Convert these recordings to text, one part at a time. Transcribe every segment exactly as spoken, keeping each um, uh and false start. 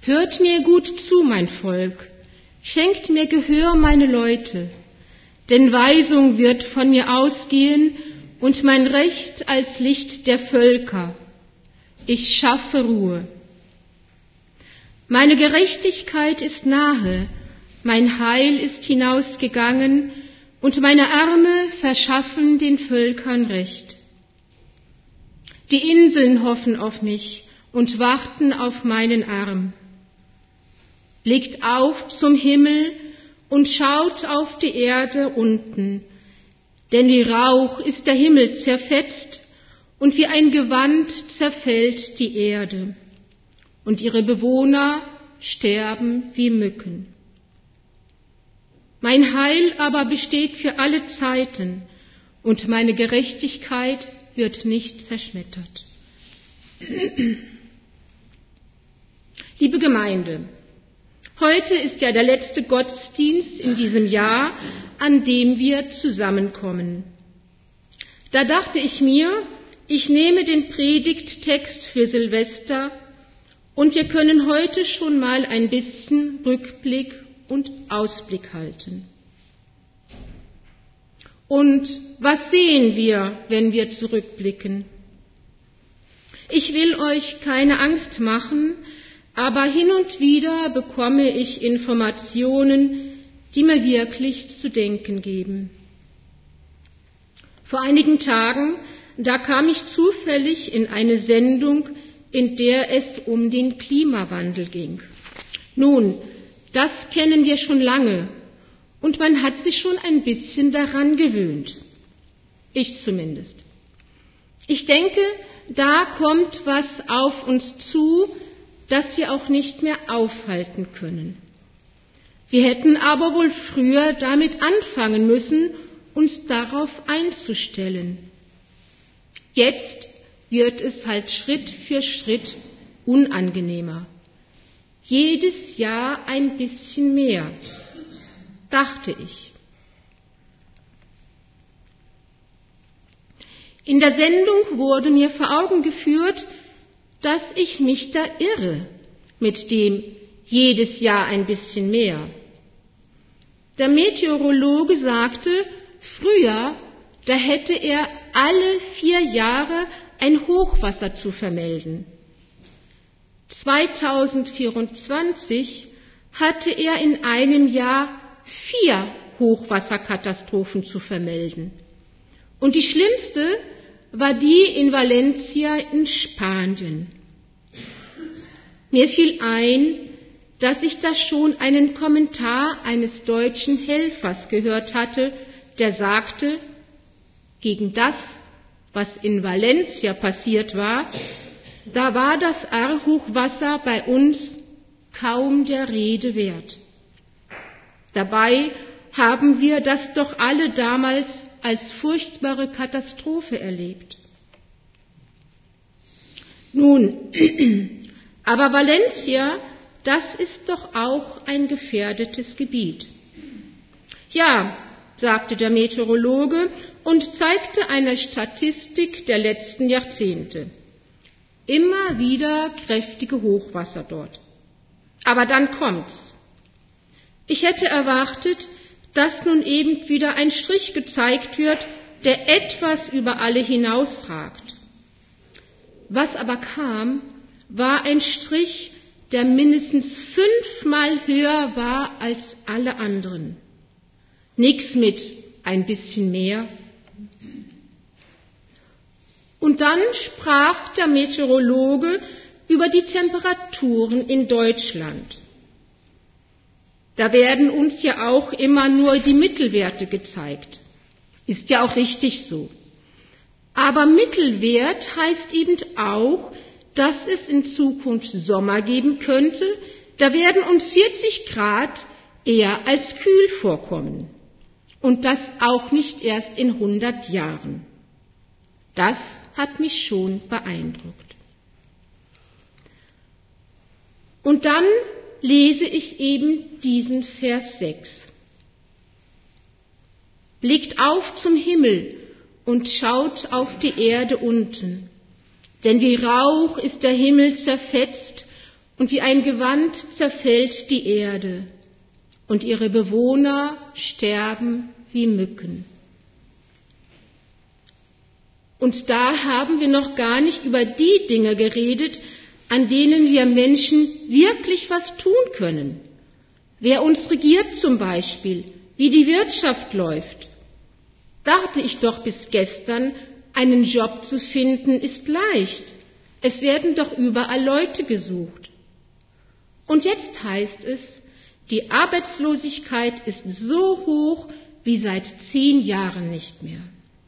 Hört mir gut zu, mein Volk, schenkt mir Gehör, meine Leute, denn Weisung wird von mir ausgehen und mein Recht als Licht der Völker. Ich schaffe Ruhe. Meine Gerechtigkeit ist nahe, mein Heil ist hinausgegangen und meine Arme verschaffen den Völkern Recht. Die Inseln hoffen auf mich und warten auf meinen Arm. Blickt auf zum Himmel und schaut auf die Erde unten, denn wie Rauch ist der Himmel zerfetzt und wie ein Gewand zerfällt die Erde, und ihre Bewohner sterben wie Mücken. Mein Heil aber besteht für alle Zeiten, und meine Gerechtigkeit wird nicht zerschmettert. Liebe Gemeinde, heute ist ja der letzte Gottesdienst in diesem Jahr, an dem wir zusammenkommen. Da dachte ich mir, ich nehme den Predigttext für Silvester und wir können heute schon mal ein bisschen Rückblick und Ausblick halten. Und was sehen wir, wenn wir zurückblicken? Ich will euch keine Angst machen, aber hin und wieder bekomme ich Informationen, die mir wirklich zu denken geben. Vor einigen Tagen, da kam ich zufällig in eine Sendung, in der es um den Klimawandel ging. Nun, das kennen wir schon lange und man hat sich schon ein bisschen daran gewöhnt. Ich zumindest. Ich denke, da kommt was auf uns zu, das wir auch nicht mehr aufhalten können. Wir hätten aber wohl früher damit anfangen müssen, uns darauf einzustellen. Jetzt wird es halt Schritt für Schritt unangenehmer. Jedes Jahr ein bisschen mehr, dachte ich. In der Sendung wurde mir vor Augen geführt, dass ich mich da irre mit dem jedes Jahr ein bisschen mehr. Der Meteorologe sagte, früher, da hätte er alle vier Jahre ein Hochwasser zu vermelden. zweitausendvierundzwanzig hatte er in einem Jahr vier Hochwasserkatastrophen zu vermelden. Und die schlimmste war die in Valencia in Spanien. Mir fiel ein, dass ich da schon einen Kommentar eines deutschen Helfers gehört hatte, der sagte, gegen das, was in Valencia passiert war, da war das Ahr-Hochwasser bei uns kaum der Rede wert. Dabei haben wir das doch alle damals als furchtbare Katastrophe erlebt. Nun, aber Valencia, das ist doch auch ein gefährdetes Gebiet. Ja, sagte der Meteorologe und zeigte eine Statistik der letzten Jahrzehnte. Immer wieder kräftige Hochwasser dort. Aber dann kommt's. Ich hätte erwartet, dass nun eben wieder ein Strich gezeigt wird, der etwas über alle hinausragt. Was aber kam, war ein Strich, der mindestens fünfmal höher war als alle anderen. Nix mit ein bisschen mehr. Und dann sprach der Meteorologe über die Temperaturen in Deutschland. Da werden uns ja auch immer nur die Mittelwerte gezeigt. Ist ja auch richtig so. Aber Mittelwert heißt eben auch, dass es in Zukunft Sommer geben könnte, da werden uns vierzig Grad eher als kühl vorkommen. Und das auch nicht erst in hundert Jahren. Das hat mich schon beeindruckt. Und dann lese ich eben diesen Vers sechs. Blickt auf zum Himmel und schaut auf die Erde unten, denn wie Rauch ist der Himmel zerfetzt und wie ein Gewand zerfällt die Erde, und ihre Bewohner sterben wie Mücken. Und da haben wir noch gar nicht über die Dinge geredet, an denen wir Menschen wirklich was tun können. Wer uns regiert zum Beispiel, wie die Wirtschaft läuft. Dachte ich doch bis gestern, einen Job zu finden ist leicht. Es werden doch überall Leute gesucht. Und jetzt heißt es, die Arbeitslosigkeit ist so hoch wie seit zehn Jahren nicht mehr.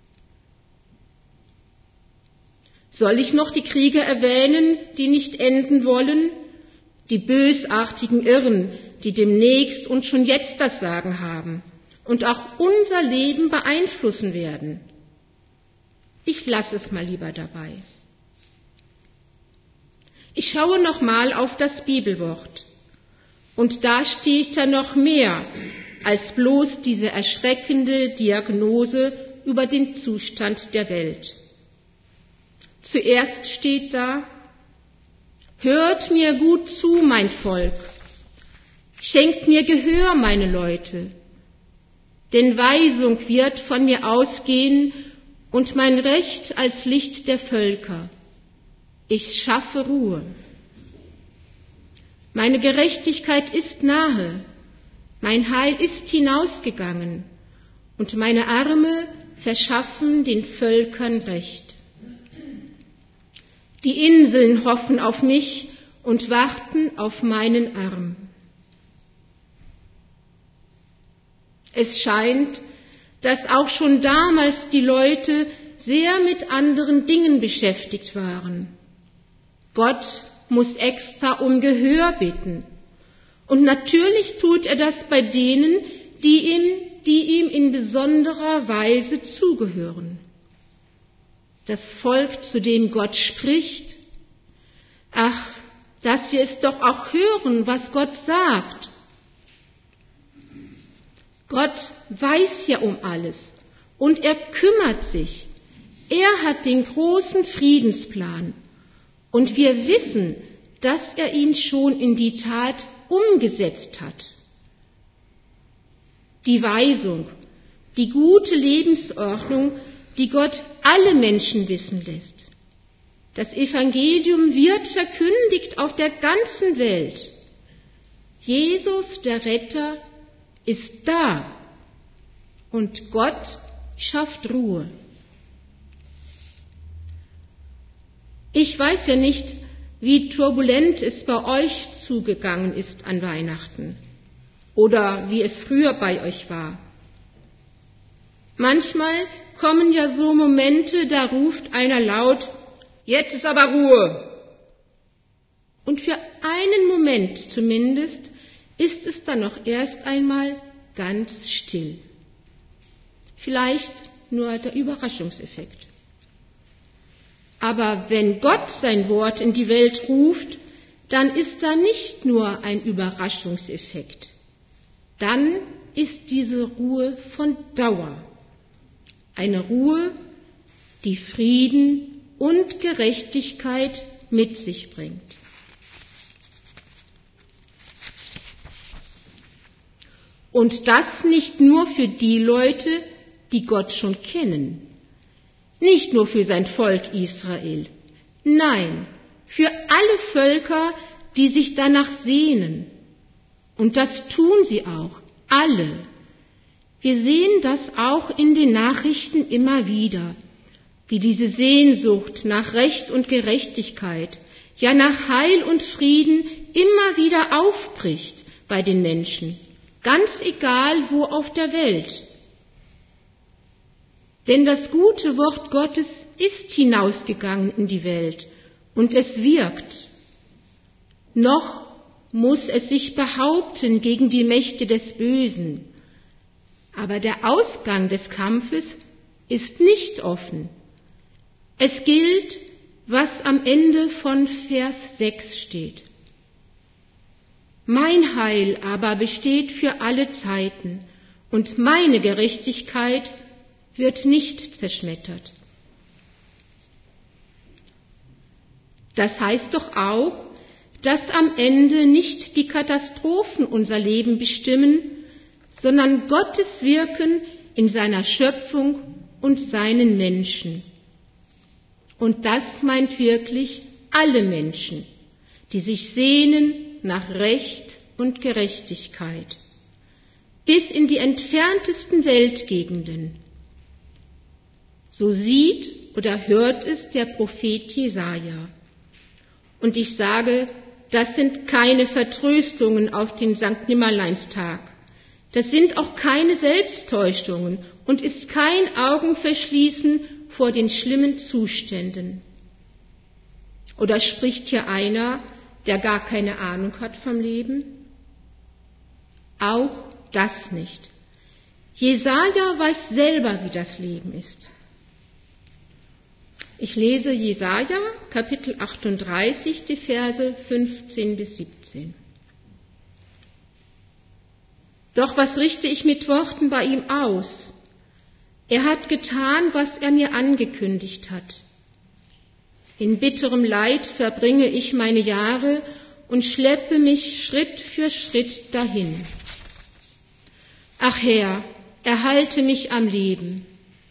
Soll ich noch die Kriege erwähnen, die nicht enden wollen? Die bösartigen Irren, die demnächst und schon jetzt das Sagen haben und auch unser Leben beeinflussen werden. Ich lasse es mal lieber dabei. Ich schaue nochmal auf das Bibelwort. Und da steht da noch mehr als bloß diese erschreckende Diagnose über den Zustand der Welt. Zuerst steht da: Hört mir gut zu, mein Volk, schenkt mir Gehör, meine Leute, denn Weisung wird von mir ausgehen und mein Recht als Licht der Völker. Ich schaffe Ruhe. Meine Gerechtigkeit ist nahe, mein Heil ist hinausgegangen, und meine Arme verschaffen den Völkern Recht. Die Inseln hoffen auf mich und warten auf meinen Arm. Es scheint, dass auch schon damals die Leute sehr mit anderen Dingen beschäftigt waren. Gott muss extra um Gehör bitten. Und natürlich tut er das bei denen, die ihm, die ihm in besonderer Weise zugehören. Das Volk, zu dem Gott spricht, ach, dass wir es doch auch hören, was Gott sagt. Gott weiß ja um alles und er kümmert sich. Er hat den großen Friedensplan. Und wir wissen, dass er ihn schon in die Tat umgesetzt hat. Die Weisung, die gute Lebensordnung, die Gott alle Menschen wissen lässt. Das Evangelium wird verkündigt auf der ganzen Welt. Jesus, der Retter, ist da und Gott schafft Ruhe. Ich weiß ja nicht, wie turbulent es bei euch zugegangen ist an Weihnachten oder wie es früher bei euch war. Manchmal kommen ja so Momente, da ruft einer laut: Jetzt ist aber Ruhe. Und für einen Moment zumindest ist es dann noch erst einmal ganz still. Vielleicht nur der Überraschungseffekt. Aber wenn Gott sein Wort in die Welt ruft, dann ist da nicht nur ein Überraschungseffekt. Dann ist diese Ruhe von Dauer. Eine Ruhe, die Frieden und Gerechtigkeit mit sich bringt. Und das nicht nur für die Leute, die Gott schon kennen. Nicht nur für sein Volk Israel, nein, für alle Völker, die sich danach sehnen. Und das tun sie auch, alle. Wir sehen das auch in den Nachrichten immer wieder, wie diese Sehnsucht nach Recht und Gerechtigkeit, ja nach Heil und Frieden immer wieder aufbricht bei den Menschen, ganz egal wo auf der Welt. Denn das gute Wort Gottes ist hinausgegangen in die Welt und es wirkt. Noch muss es sich behaupten gegen die Mächte des Bösen. Aber der Ausgang des Kampfes ist nicht offen. Es gilt, was am Ende von Vers sechs steht. Mein Heil aber besteht für alle Zeiten und meine Gerechtigkeit wird nicht zerschmettert. Das heißt doch auch, dass am Ende nicht die Katastrophen unser Leben bestimmen, sondern Gottes Wirken in seiner Schöpfung und seinen Menschen. Und das meint wirklich alle Menschen, die sich sehnen nach Recht und Gerechtigkeit, bis in die entferntesten Weltgegenden. So sieht oder hört es der Prophet Jesaja. Und ich sage, das sind keine Vertröstungen auf den Sankt Nimmerleinstag. Das sind auch keine Selbsttäuschungen und ist kein Augenverschließen vor den schlimmen Zuständen. Oder spricht hier einer, der gar keine Ahnung hat vom Leben? Auch das nicht. Jesaja weiß selber, wie das Leben ist. Ich lese Jesaja, Kapitel achtunddreißig, die Verse fünfzehn bis siebzehn. Doch was richte ich mit Worten bei ihm aus? Er hat getan, was er mir angekündigt hat. In bitterem Leid verbringe ich meine Jahre und schleppe mich Schritt für Schritt dahin. Ach Herr, erhalte mich am Leben.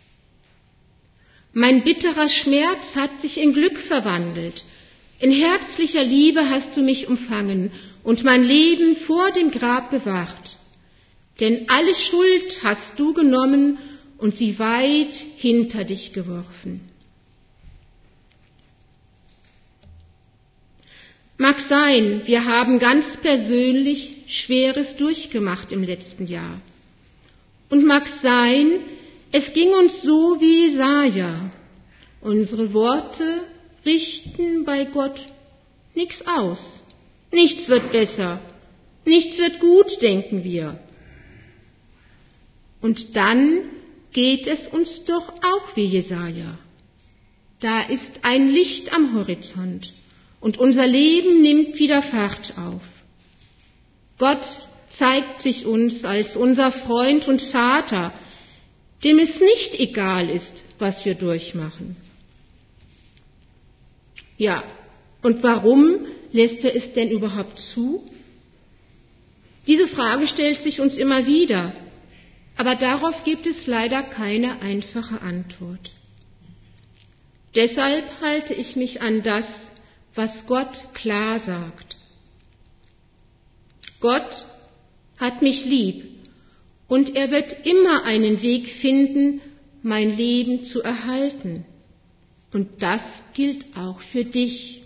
Mein bitterer Schmerz hat sich in Glück verwandelt. In herzlicher Liebe hast du mich umfangen und mein Leben vor dem Grab bewahrt. Denn alle Schuld hast du genommen und sie weit hinter dich geworfen. Mag sein, wir haben ganz persönlich Schweres durchgemacht im letzten Jahr. Und mag sein, es ging uns so wie Jesaja. Unsere Worte richten bei Gott nichts aus. Nichts wird besser. Nichts wird gut, denken wir. Und dann geht es uns doch auch wie Jesaja. Da ist ein Licht am Horizont und unser Leben nimmt wieder Fahrt auf. Gott zeigt sich uns als unser Freund und Vater, dem es nicht egal ist, was wir durchmachen. Ja, und warum lässt er es denn überhaupt zu? Diese Frage stellt sich uns immer wieder, aber darauf gibt es leider keine einfache Antwort. Deshalb halte ich mich an das, was Gott klar sagt. Gott hat mich lieb und er wird immer einen Weg finden, mein Leben zu erhalten. Und das gilt auch für dich.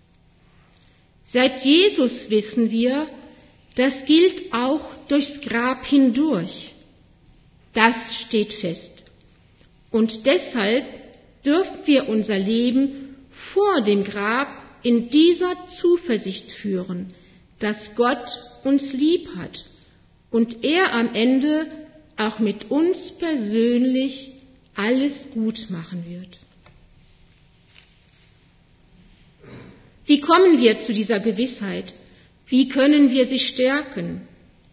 Seit Jesus wissen wir, das gilt auch durchs Grab hindurch. Das steht fest. Und deshalb dürfen wir unser Leben vor dem Grab in dieser Zuversicht führen, dass Gott uns lieb hat und er am Ende auch mit uns persönlich alles gut machen wird. Wie kommen wir zu dieser Gewissheit? Wie können wir sie stärken?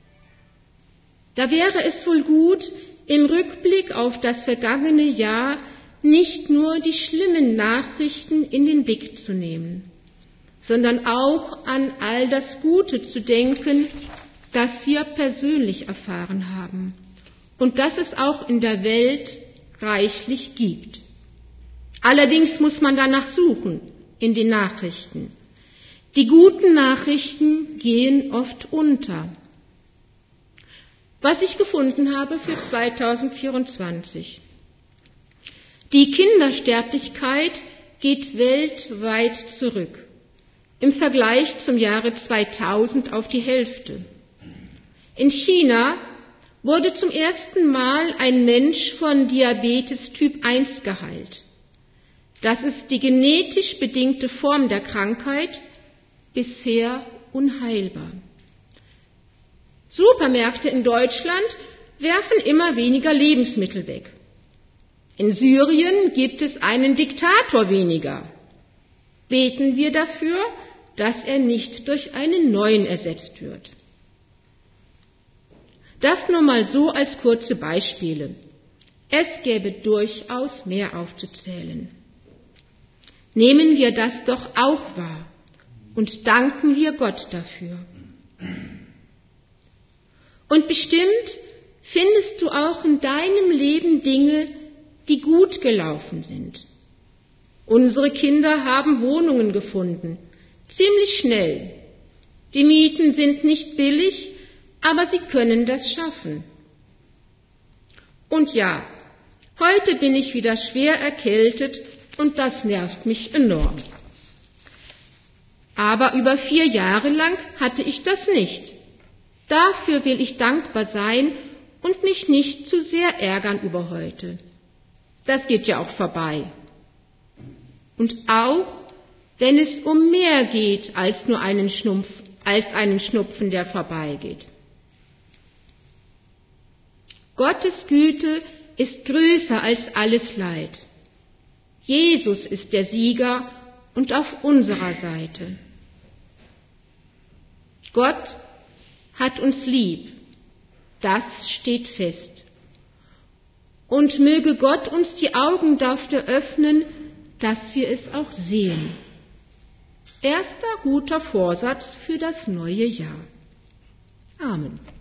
Da wäre es wohl gut, im Rückblick auf das vergangene Jahr nicht nur die schlimmen Nachrichten in den Blick zu nehmen, sondern auch an all das Gute zu denken, das wir persönlich erfahren haben und das es auch in der Welt reichlich gibt. Allerdings muss man danach suchen in den Nachrichten. Die guten Nachrichten gehen oft unter. Was ich gefunden habe für zweitausendvierundzwanzig. Die Kindersterblichkeit geht weltweit zurück. Im Vergleich zum Jahre zweitausend auf die Hälfte. In China wurde zum ersten Mal ein Mensch von Diabetes Typ eins geheilt. Das ist die genetisch bedingte Form der Krankheit, bisher unheilbar. Supermärkte in Deutschland werfen immer weniger Lebensmittel weg. In Syrien gibt es einen Diktator weniger. Beten wir dafür, dass er nicht durch einen neuen ersetzt wird. Das nur mal so als kurze Beispiele. Es gäbe durchaus mehr aufzuzählen. Nehmen wir das doch auch wahr. und danken wir Gott dafür. Und bestimmt findest du auch in deinem Leben Dinge, die gut gelaufen sind. Unsere Kinder haben Wohnungen gefunden, ziemlich schnell. Die Mieten sind nicht billig, aber sie können das schaffen. Und ja, heute bin ich wieder schwer erkältet und das nervt mich enorm. Aber über vier Jahre lang hatte ich das nicht. Dafür will ich dankbar sein und mich nicht zu sehr ärgern über heute. Das geht ja auch vorbei. Und auch, wenn es um mehr geht als nur einen Schnumpf, als einen Schnupfen, der vorbeigeht. Gottes Güte ist größer als alles Leid. Jesus ist der Sieger und auf unserer Seite. Gott hat uns lieb, das steht fest. Und möge Gott uns die Augen dafür öffnen, dass wir es auch sehen. Erster guter Vorsatz für das neue Jahr. Amen.